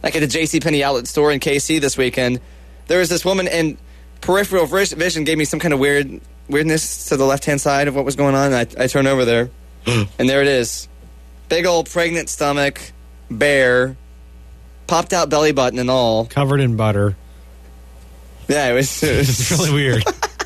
like at the JCPenney outlet store in KC this weekend, there was this woman, and peripheral vision gave me some kind of weirdness to the left-hand side of what was going on. And I turned over there, and there it is. Big old pregnant stomach, bare, popped out belly button and all. Covered in butter. Yeah, it was It's really weird.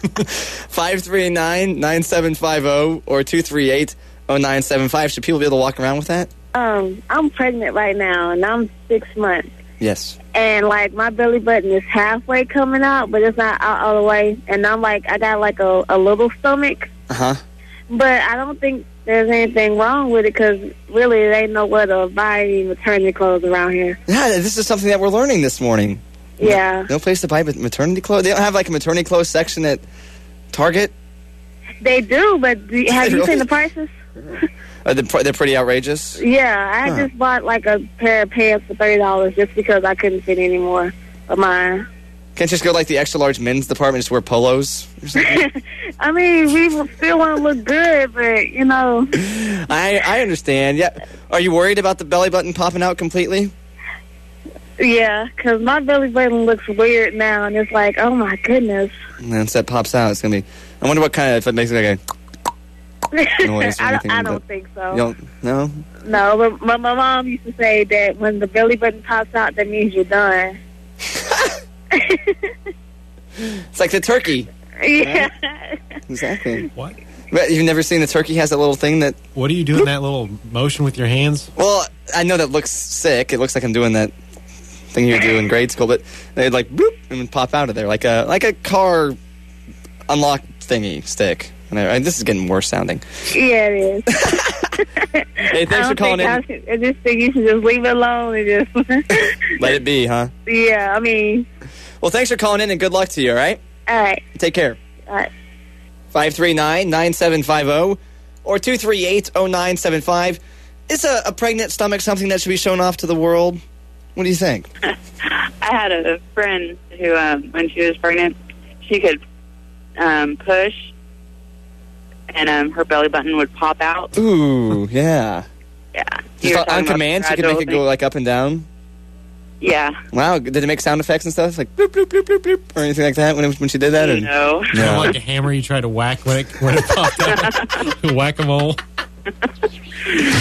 539-9750 or 238-0975. Should people be able to walk around with that? I'm pregnant right now, and I'm 6 months. Yes. And, like, my belly button is halfway coming out, but it's not out all the way. And I'm, like, I got, like, a little stomach. Uh-huh. But I don't think there's anything wrong with it because, really, there ain't nowhere to buy any maternity clothes around here. Yeah, this is something that we're learning this morning. Yeah. No place to buy maternity clothes? They don't have, like, a maternity clothes section at Target? They do, but have you seen the prices? They're pretty outrageous? Yeah, I just bought like a pair of pants for $30 just because I couldn't fit any more of mine. Can't you just go like the extra large men's department and just wear polos or something? I mean, we still want to look good, but you know. I understand. Yeah. Are you worried about the belly button popping out completely? Yeah, because my belly button looks weird now, and it's like, oh my goodness. And once that pops out, it's gonna be. I wonder what kind of, if it makes like a noise or anything. I don't think so. You don't? No? No, but my mom used to say that when the belly button pops out, that means you're done. It's like the turkey. Yeah. Right? Exactly. What? But you've never seen the turkey has that little thing that... What are you doing that little motion with your hands? Well, I know that looks sick. It looks like I'm doing that thing you do in grade school, but they'd like boop and pop out of there like a car unlock thingy stick. And this is getting worse sounding. Yeah, it is. Hey, thanks for calling in. I just think you should just leave it alone and just... Let it be, huh? Yeah, I mean... Well, thanks for calling in and good luck to you, all right? All right. Take care. All right. 539-9750 or 238-0975. Is a pregnant stomach something that should be shown off to the world? What do you think? I had a friend who, when she was pregnant, she could push, and her belly button would pop out. Ooh, yeah. Yeah. Just on command, she could make it go like up and down? Yeah. Wow, did it make sound effects and stuff? Like bloop, bloop, bloop, bloop, bloop, or anything like that when she did that? No. Kind of like a hammer you try to whack when it popped out. Whack-a-mole.